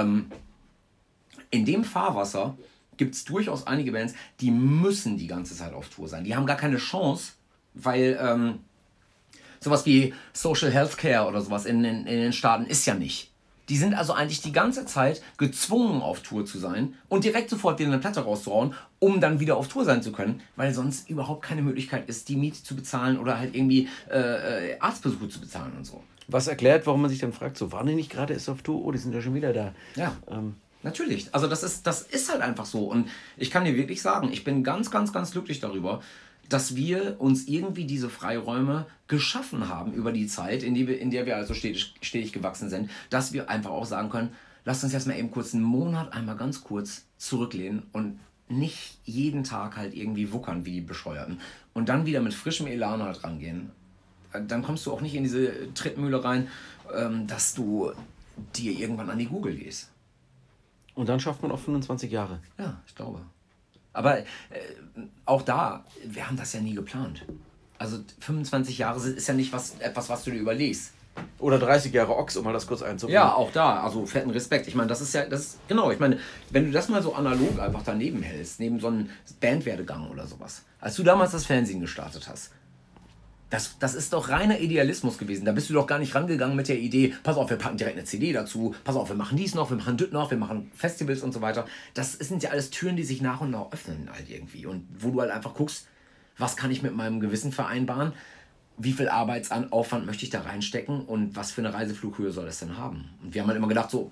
in dem Fahrwasser gibt es durchaus einige Bands, die müssen die ganze Zeit auf Tour sein. Die haben gar keine Chance, weil sowas wie Social Healthcare oder sowas in den Staaten ist ja nicht. Die sind also eigentlich die ganze Zeit gezwungen, auf Tour zu sein und direkt sofort wieder eine Platte rauszuhauen, um dann wieder auf Tour sein zu können, weil sonst überhaupt keine Möglichkeit ist, die Miete zu bezahlen oder halt irgendwie Arztbesuche zu bezahlen und so. Was erklärt, warum man sich dann fragt, so waren die nicht gerade erst auf Tour? Oh, die sind ja schon wieder da. Ja, natürlich. Also das ist halt einfach so. Und ich kann dir wirklich sagen, ich bin ganz, ganz, ganz glücklich darüber, dass wir uns irgendwie diese Freiräume geschaffen haben über die Zeit, in der wir also stetig gewachsen sind, dass wir einfach auch sagen können, lasst uns jetzt mal eben kurz einen Monat einmal ganz kurz zurücklehnen und nicht jeden Tag halt irgendwie wuckern wie die Bescheuerten und dann wieder mit frischem Elan halt rangehen. Dann kommst du auch nicht in diese Trittmühle rein, dass du dir irgendwann an die Google gehst. Und dann schafft man auch 25 Jahre. Ja, ich glaube. Aber auch da, wir haben das ja nie geplant. Also 25 Jahre ist ja nicht etwas, was du dir überlegst. Oder 30 Jahre Ochs, um mal das kurz einzubringen. Ja, auch da, also fetten Respekt. Ich meine, genau, ich meine, wenn du das mal so analog einfach daneben hältst, neben so einem Bandwerdegang oder sowas, als du damals das Fernsehen gestartet hast, das ist doch reiner Idealismus gewesen. Da bist du doch gar nicht rangegangen mit der Idee, pass auf, wir packen direkt eine CD dazu, pass auf, wir machen dies noch, wir machen das noch, wir machen Festivals und so weiter. Das sind ja alles Türen, die sich nach und nach öffnen halt irgendwie. Und wo du halt einfach guckst, was kann ich mit meinem Gewissen vereinbaren, wie viel Arbeitsaufwand möchte ich da reinstecken und was für eine Reiseflughöhe soll das denn haben? Und wir haben halt immer gedacht so,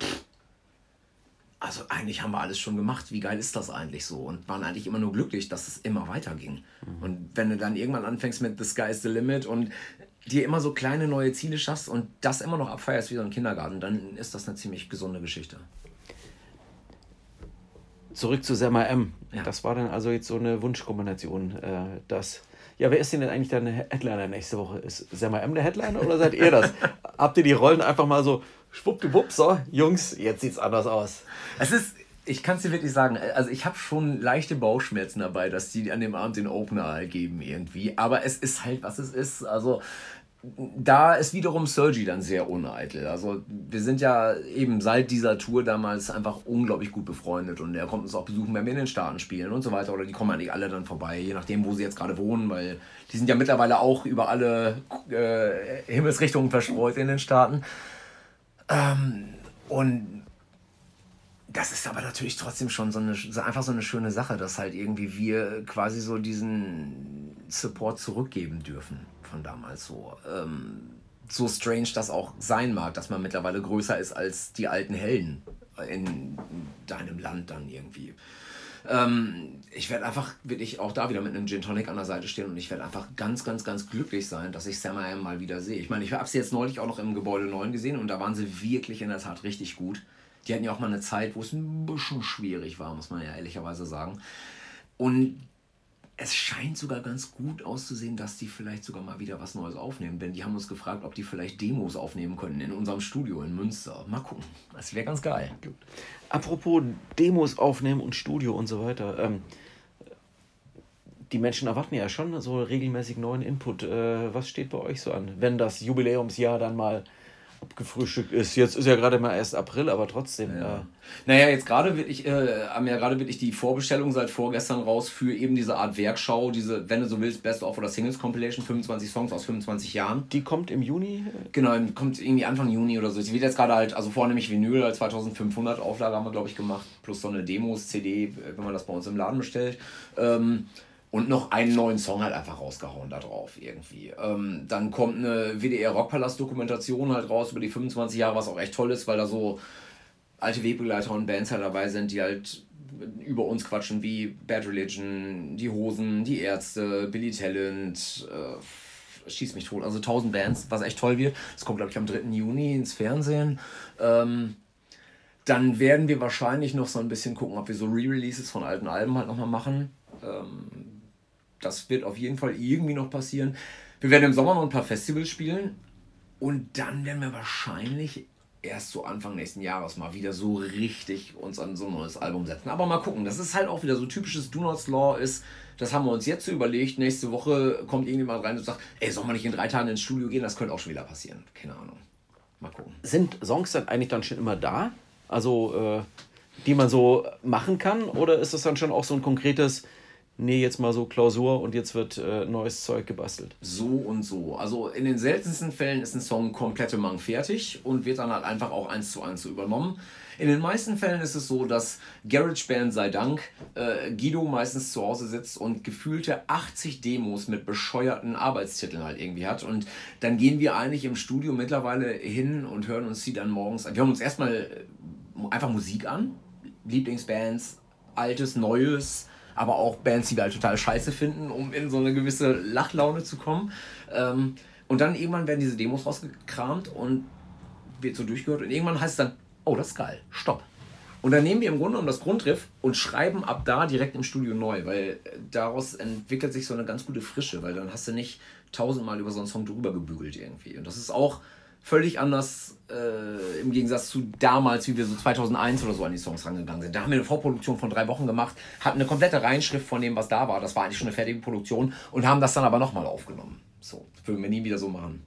also eigentlich haben wir alles schon gemacht, wie geil ist das eigentlich so? Und waren eigentlich immer nur glücklich, dass es immer weiterging. Und wenn du dann irgendwann anfängst mit The Sky is the Limit und dir immer so kleine neue Ziele schaffst und das immer noch abfeierst wie so ein Kindergarten, dann ist das eine ziemlich gesunde Geschichte. Zurück zu Sema M. Ja. Das war dann also jetzt so eine Wunschkombination. Ja, wer ist denn eigentlich dein Headliner nächste Woche? Ist Sema M der Headliner oder seid ihr das? Habt ihr die Rollen einfach mal so schwuppdiwupp, so, Jungs, jetzt sieht's anders aus? Ich kann es dir wirklich sagen, also ich habe schon leichte Bauchschmerzen dabei, dass die an dem Abend den Opener geben irgendwie, aber es ist halt, was es ist, also da ist wiederum Sergi dann sehr uneitel, also wir sind ja eben seit dieser Tour damals einfach unglaublich gut befreundet und er kommt uns auch besuchen, wenn wir in den Staaten spielen und so weiter, oder die kommen eigentlich alle dann vorbei, je nachdem, wo sie jetzt gerade wohnen, weil die sind ja mittlerweile auch über alle Himmelsrichtungen verstreut in den Staaten. Und Das ist aber natürlich trotzdem schon einfach so eine schöne Sache, dass halt irgendwie wir quasi so diesen Support zurückgeben dürfen von damals so. So strange das auch sein mag, dass man mittlerweile größer ist als die alten Helden in deinem Land dann irgendwie. Ich werde einfach wirklich auch da wieder mit einem Gin Tonic an der Seite stehen und ich werde einfach ganz, ganz, ganz glücklich sein, dass ich Sam I Am mal wieder sehe. Ich meine, ich habe sie jetzt neulich auch noch im Gebäude 9 gesehen und da waren sie wirklich in der Tat richtig gut. Die hatten ja auch mal eine Zeit, wo es ein bisschen schwierig war, muss man ja ehrlicherweise sagen. Und es scheint sogar ganz gut auszusehen, dass die vielleicht sogar mal wieder was Neues aufnehmen. Denn die haben uns gefragt, ob die vielleicht Demos aufnehmen könnten in unserem Studio in Münster. Mal gucken. Das wäre ganz geil. Apropos Demos aufnehmen und Studio und so weiter. Die Menschen erwarten ja schon so regelmäßig neuen Input. Was steht bei euch so an, wenn das Jubiläumsjahr dann mal abgefrühstückt ist? Jetzt ist ja gerade mal erst April, aber trotzdem. Ja. Naja, jetzt gerade haben ja gerade wirklich die Vorbestellung seit vorgestern raus für eben diese Art Werkschau, diese, wenn du so willst, Best of oder Singles Compilation, 25 Songs aus 25 Jahren. Die kommt im Juni? Genau, kommt irgendwie Anfang Juni oder so. Die wird jetzt gerade halt, also vornehmlich Vinyl, halt 2500 Auflage haben wir, glaube ich, gemacht, plus so eine Demos-CD, wenn man das bei uns im Laden bestellt. Und noch einen neuen Song halt einfach rausgehauen da drauf irgendwie. Dann kommt eine WDR Rockpalast Dokumentation halt raus über die 25 Jahre, was auch echt toll ist, weil da so alte Wegbegleiter und Bands halt dabei sind, die halt über uns quatschen, wie Bad Religion, die Hosen, die Ärzte, Billy Talent, schieß mich tot, also 1000 Bands, was echt toll wird. Das kommt, glaube ich, am 3. Juni ins Fernsehen. Dann werden wir wahrscheinlich noch so ein bisschen gucken, ob wir so Re-Releases von alten Alben halt nochmal machen. Das wird auf jeden Fall irgendwie noch passieren. Wir werden im Sommer noch ein paar Festivals spielen und dann werden wir wahrscheinlich erst so Anfang nächsten Jahres mal wieder so richtig uns an so ein neues Album setzen. Aber mal gucken, das ist halt auch wieder so typisches Do Not Law ist, das haben wir uns jetzt so überlegt, nächste Woche kommt irgendjemand rein und sagt, ey, soll man nicht in 3 Tagen ins Studio gehen? Das könnte auch schon wieder passieren. Keine Ahnung. Mal gucken. Sind Songs dann eigentlich dann schon immer da? Also, die man so machen kann? Oder ist das dann schon auch so ein konkretes, nee, jetzt mal so Klausur und jetzt wird neues Zeug gebastelt? So und so. Also in den seltensten Fällen ist ein Song komplette Mang fertig und wird dann halt einfach auch 1:1 so übernommen. In den meisten Fällen ist es so, dass GarageBand sei Dank Guido meistens zu Hause sitzt und gefühlte 80 Demos mit bescheuerten Arbeitstiteln halt irgendwie hat. Und dann gehen wir eigentlich im Studio mittlerweile hin und hören uns die dann morgens an. Wir hören uns erstmal einfach Musik an. Lieblingsbands, Altes, Neues, aber auch Bands, die wir halt total scheiße finden, um in so eine gewisse Lachlaune zu kommen. Und dann irgendwann werden diese Demos rausgekramt und wird so durchgehört. Und irgendwann heißt es dann, oh, das ist geil, stopp. Und dann nehmen wir im Grunde genommen das Grundriff und schreiben ab da direkt im Studio neu, weil daraus entwickelt sich so eine ganz gute Frische, weil dann hast du nicht 1000-mal über so einen Song drüber gebügelt irgendwie. Und das ist auch völlig anders im Gegensatz zu damals, wie wir so 2001 oder so an die Songs rangegangen sind. Da haben wir eine Vorproduktion von 3 Wochen gemacht, hatten eine komplette Reinschrift von dem, was da war. Das war eigentlich schon eine fertige Produktion und haben das dann aber nochmal aufgenommen. So, würden wir nie wieder so machen.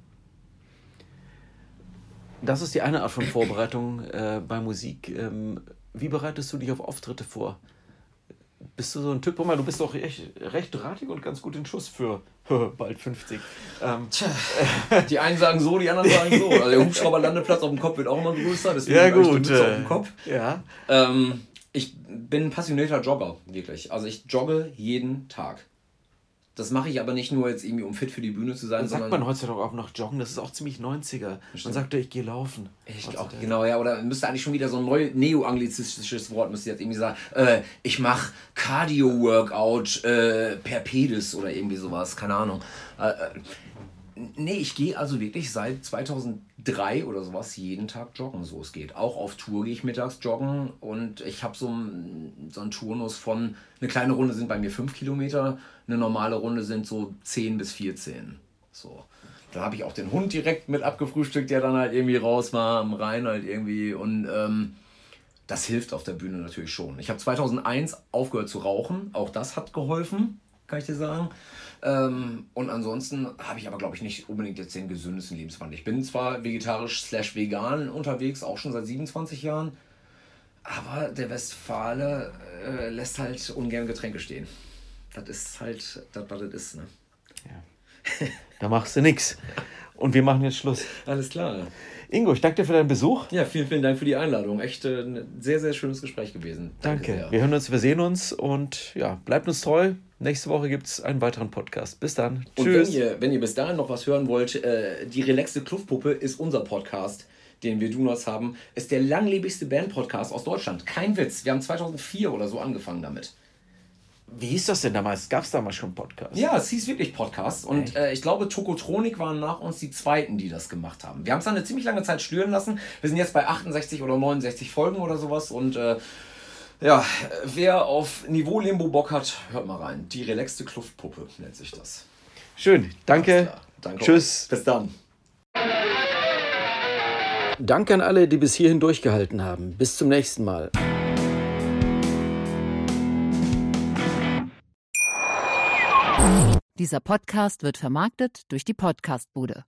Das ist die eine Art von Vorbereitung bei Musik. Wie bereitest du dich auf Auftritte vor? Bist du so ein Typ, guck mal, du bist doch recht drahtig und ganz gut in Schuss für bald 50. Die einen sagen so, die anderen sagen so. Also der Hubschrauberlandeplatz auf dem Kopf wird auch immer größer, deswegen ja, gut. Ich die Mütze auf dem Kopf. Ja. Ich bin ein passionierter Jogger, wirklich. Also ich jogge jeden Tag. Das mache ich aber nicht nur jetzt irgendwie, um fit für die Bühne zu sein, sagt man heutzutage auch noch joggen, das ist auch ziemlich 90er. Man sagt ja, ich gehe laufen. Ich auch, genau, ja, oder müsste eigentlich schon wieder so ein neo-anglizistisches Wort, müsste jetzt irgendwie sagen, ich mache Cardio-Workout per Pedis oder irgendwie sowas, keine Ahnung. Nee, ich gehe also wirklich seit 2003 oder sowas jeden Tag joggen, so es geht. Auch auf Tour gehe ich mittags joggen und ich habe so einen Turnus von, eine kleine Runde sind bei mir 5 Kilometer, eine normale Runde sind so 10 bis 14. So. Dann habe ich auch den Hund direkt mit abgefrühstückt, der dann halt irgendwie raus war am Rhein halt irgendwie und das hilft auf der Bühne natürlich schon. Ich habe 2001 aufgehört zu rauchen, auch das hat geholfen, kann ich dir sagen. Und ansonsten habe ich aber, glaube ich, nicht unbedingt jetzt den gesündesten Lebenswandel. Ich bin zwar vegetarisch/vegan unterwegs, auch schon seit 27 Jahren, aber der Westfale lässt halt ungern Getränke stehen. Das ist halt das, was das ist. Ne? Ja. Da machst du nichts. Und wir machen jetzt Schluss. Alles klar. Ingo, ich danke dir für deinen Besuch. Ja, vielen, vielen Dank für die Einladung. Echt ein sehr, sehr schönes Gespräch gewesen. Danke. Wir hören uns, wir sehen uns und ja, bleibt uns treu. Nächste Woche gibt es einen weiteren Podcast. Bis dann. Und Tschüss. wenn ihr bis dahin noch was hören wollt, die relaxte Kluftpuppe ist unser Podcast, den wir Donuts haben. Ist der langlebigste Band-Podcast aus Deutschland. Kein Witz. Wir haben 2004 oder so angefangen damit. Wie hieß das denn damals? Gab es damals schon Podcasts? Ja, es hieß wirklich Podcast. Und ich glaube, Tokotronik waren nach uns die Zweiten, die das gemacht haben. Wir haben es dann eine ziemlich lange Zeit schlüren lassen. Wir sind jetzt bei 68 oder 69 Folgen oder sowas. Und ja, wer auf Niveau-Limbo Bock hat, hört mal rein. Die relaxte Kluftpuppe nennt sich das. Schön. Danke. Danke. Tschüss. Bis dann. Danke an alle, die bis hierhin durchgehalten haben. Bis zum nächsten Mal. Dieser Podcast wird vermarktet durch die Podcastbude.